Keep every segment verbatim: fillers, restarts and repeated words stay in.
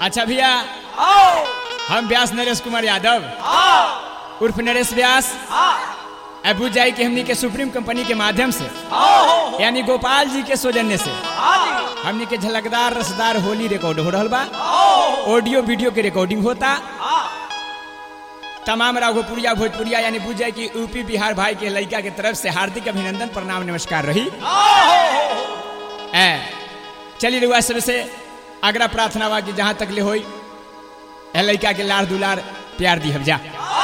अच्छा भैया, हम व्यास नरेश कुमार यादव उर्फ नरेश व्यास अबू जाई के हमनी के सुप्रीम कंपनी के माध्यम से यानी गोपाल जी के सौजन्य से हमनी के झलकदार रसदार होली रिकॉर्ड हो रहा बा। ऑडियो वीडियो के रिकॉर्डिंग होता। तमाम राघोपुरिया भोजपुरिया यानी बुझ जाए कि यूपी बिहार भाई के लड़का के तरफ से हार्दिक अभिनंदन प्रणाम नमस्कार रही। चलिए रुआ सबसे आग्रह प्रार्थना बा कि जहाँ तक ले होई लड़का के लाड़ दुलार प्यार दी हम जा।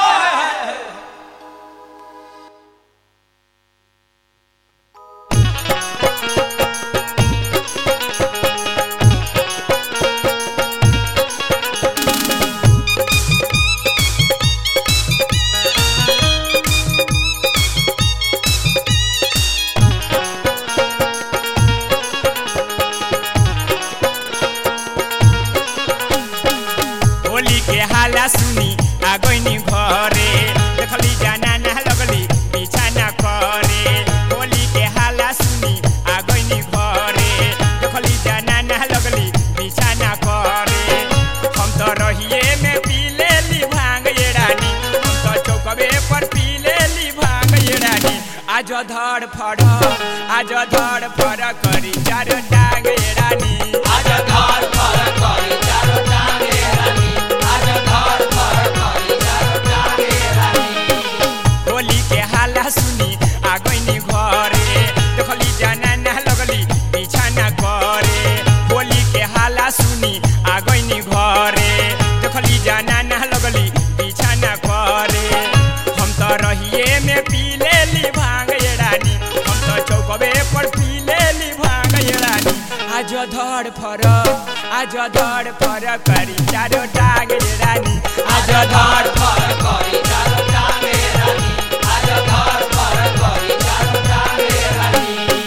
सुनी आगोनी घरे देखली जाना ना लगली पीछा ना करे। होली के हाला सुनी आगोनी घरे देखली जाना ना लगली पीछा ना करे। हम तो रहिए में पी लेली भांग ये रानी, हम तो चौकबे पर पी लेली भांग ये रानी। आज धड़ फड़ आज धड़ फड़ करी चारो टांग ये रानी, आज धड़ फड़ करी चारो टांग ये रानी, आज धड़ फड़ करी चारो टांग ये रानी। होली के हाला सुनी आगोनी घरे देखली जाना ना लगली पीछा ना करे। होली के हाला सुनी आगोनी घरे देखली जाना ना लगली पीछा ना करे। हम तो रहिए में पी लेली भांग ये रानी, हम तो चौकबे पर पी लेली भांग ये रानी। आज धड़ फड़ आज धड़ फड़ करी चारो टांग ये रानी, आज धड़ फड़ करी चारो टांग ये रानी, आज धड़ फड़ करी चारो टांग ये रानी।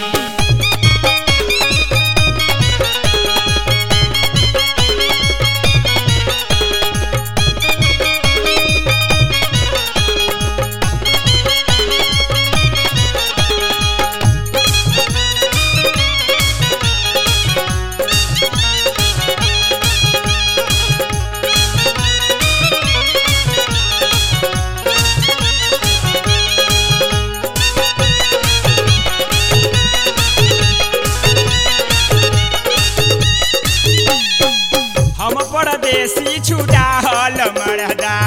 हम परदेसी छुटा हल मरदा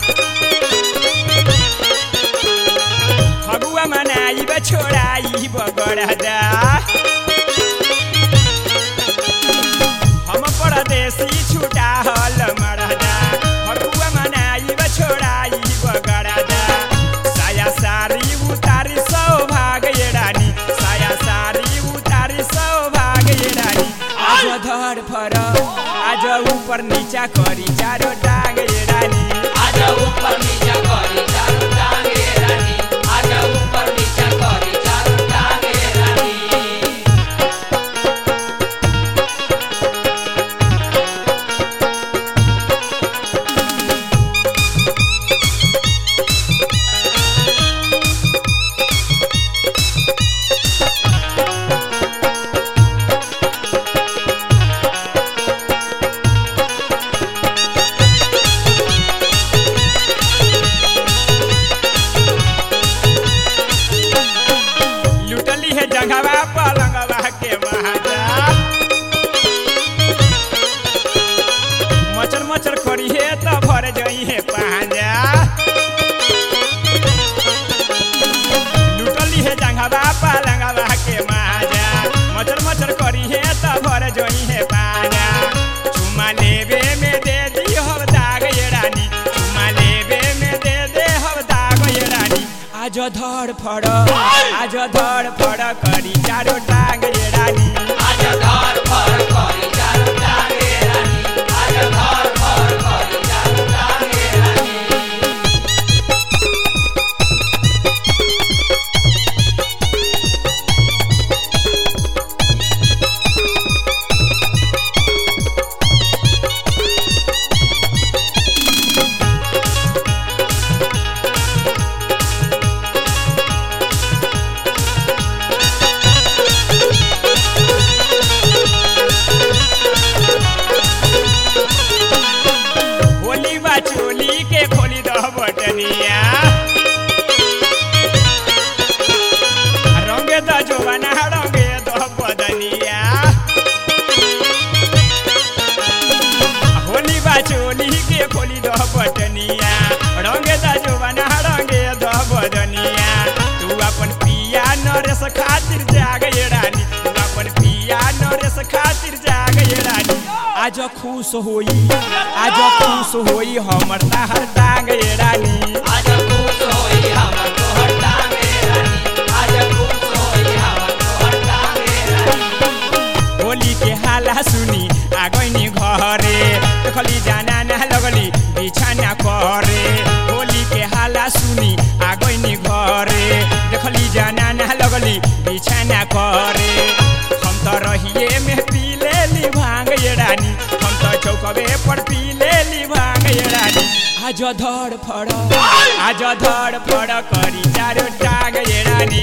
फगुआ मनाई छोड़ाई बगड़दा। हम परदेसी छुटा हल मरदा फगुआ मनाई छोड़ाई बगड़दा। साया सारी उतारी सौभाग ये रानी, साया सारी उतारी सौभाग ये रानी। आज धड़ फड़ आज ऊपर नीचा करी चारो टांग ये रानी, आज ऊपर नीचा करी चारो टांग ये रानी, आज ऊपर नीचा करी चारो टांग ये रानी। जंगवा पलंगवा के महाजा मचर मचर करी है तो भर जई है पांजा। लुटली है जंगवा पलंगवा के महाजा मचर मचर करी है तो भर जई है पांजा। चुमा लेबे में दे दी हो दाग ये रानी, चुमा लेबे में दे दे हो दाग ये रानी। आज धड़ फड़ आज धड़ फड़ करी चारो टांग ये रानी, आज धड़ फड़ करी चारो टांग ये रानी, आज धड़ फड़ करी चारो टांग ये रानी। नरेश खातिर जाग ये रानी तू अपन पिया नरेश खातिर जाग ये रानी आज खुश होई आज खुश होई हमर तहर टांग ये रानी आज खुश होई हमर तोहर टांग ये रानी आज खुश होई हमर तोहर टांग ये रानी होली के हाला सुनी आ गइनी घरे देखली जाना ना लगली बिछाना करे होली के हाला सुनी आ गइनी घरे देखली जाना ना लगली बिछाना करे हम तो रहिए में पी लेली भांग ये रानी हम तो चौकवे पर पी लेली भांग ये रानी आज धड़ फड़ आज धड़ फड़ करी चारो टांग ये रानी